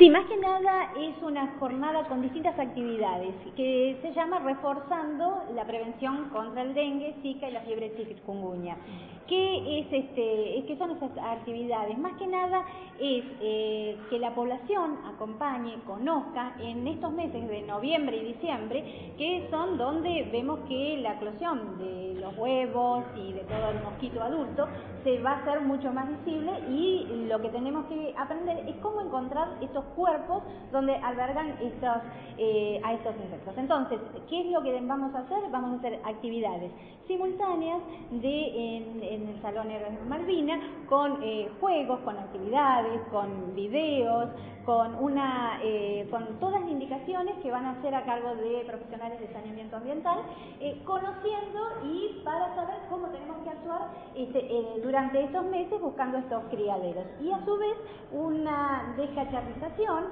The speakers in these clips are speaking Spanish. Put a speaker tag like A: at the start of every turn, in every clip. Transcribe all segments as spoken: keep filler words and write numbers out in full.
A: Sí, más que nada es una jornada con distintas actividades que se llama Reforzando la prevención contra el dengue, zika y la fiebre chikungunya. ¿Qué es este, qué son esas actividades? Más que nada es eh, que la población acompañe, conozca en estos meses de noviembre y diciembre, que son donde vemos que la eclosión de los huevos y de todo el mosquito adulto se va a hacer mucho más visible, y lo que tenemos que aprender es cómo encontrar estos cuerpos donde albergan estos, eh, a estos insectos. Entonces, ¿qué es lo que vamos a hacer? Vamos a hacer actividades simultáneas de, en, en el Salón Héroes de Malvinas, con eh, juegos, con actividades, con videos, con, una, eh, con todas las indicaciones que van a ser a cargo de profesionales de saneamiento ambiental, eh, conociendo y para saber cómo tenemos que actuar este, eh, durante estos meses buscando estos criaderos. Y a su vez una descacharrización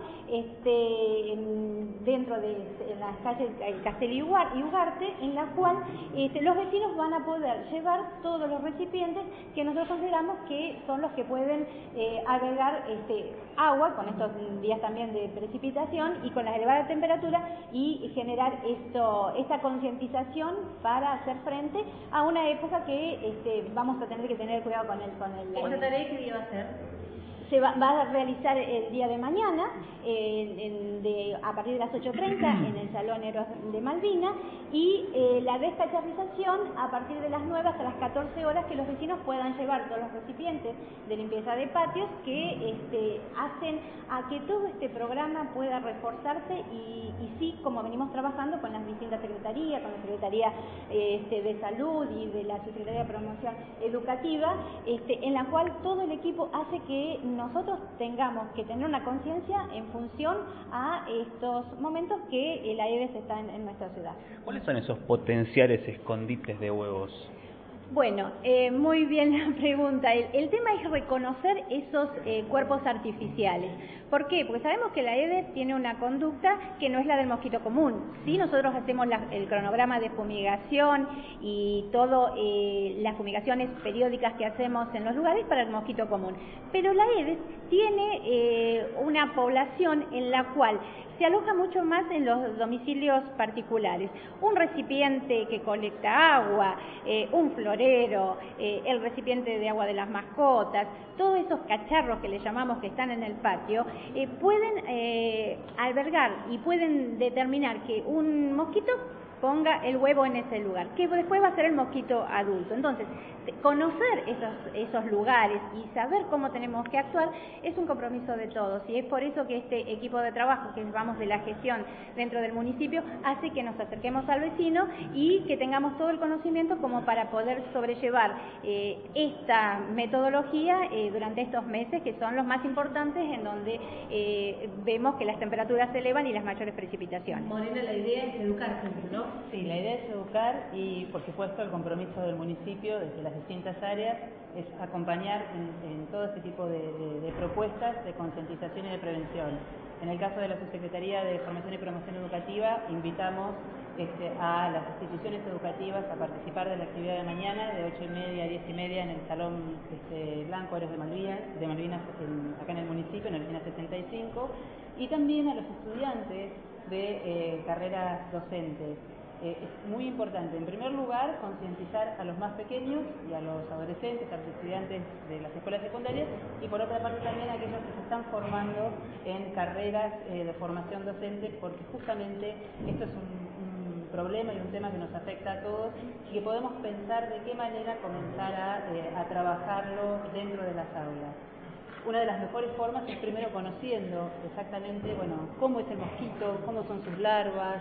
A: este, en, dentro de en las calles Castel y Ugarte, en la cual este, los vecinos van a poder llevar todos los recipientes que nosotros consideramos que son los que pueden eh, albergar este, agua, con estos días también de precipitación y con las elevadas temperaturas, y generar esto, esta concientización para hacer frente a una época que este, vamos a tener que tener cuidado con el... Con el
B: ¿Esta tarea qué día va a ser?
A: Se va, va a realizar el día de mañana, eh, en, de, a partir de las ocho treinta en el Salón Héroes de Malvinas, y eh, la descacharrización a partir de las nueve hasta las catorce horas, que los vecinos puedan llevar todos los recipientes de limpieza de patios que este, hacen a que todo este programa pueda reforzarse y, y sí, como venimos trabajando con las distintas secretarías, con la Secretaría eh, este, de Salud y de la Secretaría de Promoción Educativa, este, en la cual todo el equipo hace que nosotros tengamos que tener una conciencia en función a estos momentos que la Aedes está en, en nuestra ciudad.
C: ¿Cuáles son esos potenciales escondites de huevos?
A: Bueno, eh, muy bien la pregunta. El, el tema es reconocer esos eh, cuerpos artificiales. ¿Por qué? Porque sabemos que la Aedes tiene una conducta que no es la del mosquito común. Sí, nosotros hacemos la, el cronograma de fumigación y todas eh, las fumigaciones periódicas que hacemos en los lugares para el mosquito común. Pero la Aedes tiene eh, una población en la cual se aloja mucho más en los domicilios particulares. Un recipiente que colecta agua, eh, un florero, eh, el recipiente de agua de las mascotas, todos esos cacharros que le llamamos que están en el patio, eh, pueden eh, albergar y pueden determinar que un mosquito ponga el huevo en ese lugar, que después va a ser el mosquito adulto. Entonces, conocer esos, esos lugares y saber cómo tenemos que actuar es un compromiso de todos, y es por eso que este equipo de trabajo que llevamos de la gestión dentro del municipio hace que nos acerquemos al vecino y que tengamos todo el conocimiento como para poder sobrellevar eh, esta metodología eh, durante estos meses, que son los más importantes, en donde eh, vemos que las temperaturas se elevan y las mayores precipitaciones.
B: Morena, la idea es educar siempre, ¿no?
D: Sí, la idea es educar y, por supuesto, el compromiso del municipio desde las distintas áreas es acompañar en, en todo este tipo de, de, de propuestas de concientización y de prevención. En el caso de la Subsecretaría de Formación y Promoción Educativa, invitamos este, a las instituciones educativas a participar de la actividad de mañana, de ocho y media a diez y media, en el Salón este, Blanco Héroes de Malvinas, de Malvinas en, acá en el municipio, en la Malvinas setenta y cinco, y también a los estudiantes de eh, carreras docentes. Eh, es muy importante, en primer lugar, concientizar a los más pequeños y a los adolescentes, a los estudiantes de las escuelas secundarias, y por otra parte también a aquellos que se están formando en carreras eh, de formación docente, porque justamente esto es un, un problema y un tema que nos afecta a todos, y que podemos pensar de qué manera comenzar a, eh, a trabajarlo dentro de las aulas. Una de las mejores formas es primero conociendo exactamente, bueno, cómo es el mosquito, cómo son sus larvas,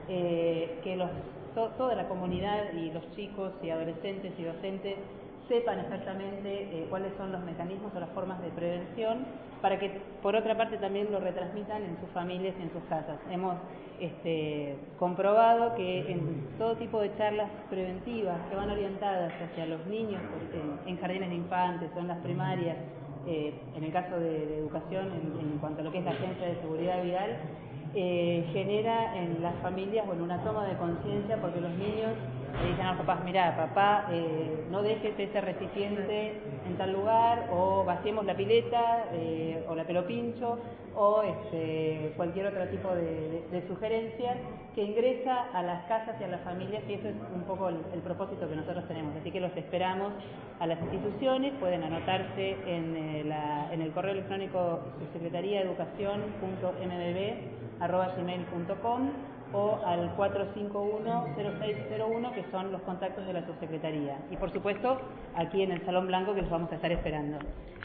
D: eh, que los, to, toda la comunidad y los chicos y adolescentes y docentes sepan exactamente eh, cuáles son los mecanismos o las formas de prevención, para que por otra parte también lo retransmitan en sus familias y en sus casas. Hemos este, comprobado que en todo tipo de charlas preventivas que van orientadas hacia los niños en, en jardines de infantes o en las primarias, Eh, en el caso de, de educación, en, en cuanto a lo que es la Agencia de Seguridad Vial, eh, genera en las familias bueno, una toma de conciencia, porque los niños le dicen a los papás, mira, papá, eh, no dejes ese recipiente en tal lugar, o vaciemos la pileta, eh, o la pelopincho, o este, cualquier otro tipo de, de, de sugerencia que ingresa a las casas y a las familias, y eso es un poco el, el propósito que nosotros tenemos. Así que los esperamos a las instituciones, pueden anotarse en, eh, la, en el correo electrónico subsecretaría de educación punto m b b arroba gmail punto com o al cuatro cinco uno cero seis cero uno, que son los contactos de la subsecretaría. Y por supuesto, aquí en el Salón Blanco, que los vamos a estar esperando.